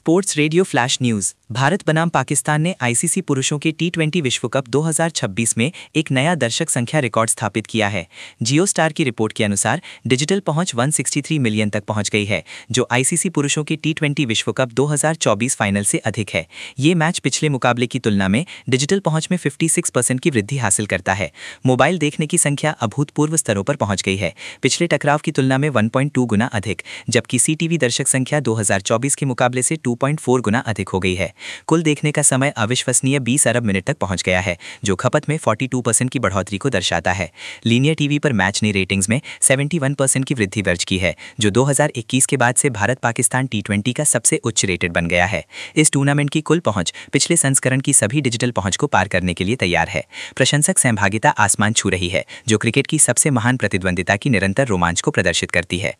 Sports radio flash news. Bharat बनाम पाकिस्तान ने ICC पुरुषों के टी20 विश्व कप 2026 में एक नया दर्शक संख्या रिकॉर्ड स्थापित किया है। जियो स्टार की रिपोर्ट के अनुसार डिजिटल पहुंच 163 मिलियन तक पहुंच गई है, जो आईसीसी पुरुषों के टी20 विश्व कप 2024 फाइनल से अधिक है। ये मैच पिछले मुकाबले की तुलना में डिजिटल पहुंच में 56% की वृद्धि हासिल करता है। मोबाइल देखने की संख्या अभूतपूर्व स्तरों पर पहुंच गई है, पिछले टकराव की तुलना में 1.2 गुना अधिक, जबकि सीटीवी दर्शक संख्या 2024 के मुकाबले से 2.4 गुना अधिक हो गई है। कुल देखने का समय अविश्वसनीय 20 अरब मिनट तक पहुंच गया है, जो खपत में 42% की बढ़ोतरी को दर्शाता है। लीनियर टीवी पर मैच ने रेटिंग्स में 71% की वृद्धि दर्ज की है, जो 2021 के बाद से भारत पाकिस्तान टी20 का सबसे उच्च रेटेड बन गया है। इस टूर्नामेंट की कुल पहुंच पिछले संस्करण की सभी डिजिटल पहुंच को पार करने के लिए तैयार है। प्रशंसक सहभागिता आसमान छू रही है, जो क्रिकेट की सबसे महान प्रतिद्वंदिता की निरंतर रोमांच को प्रदर्शित करती है।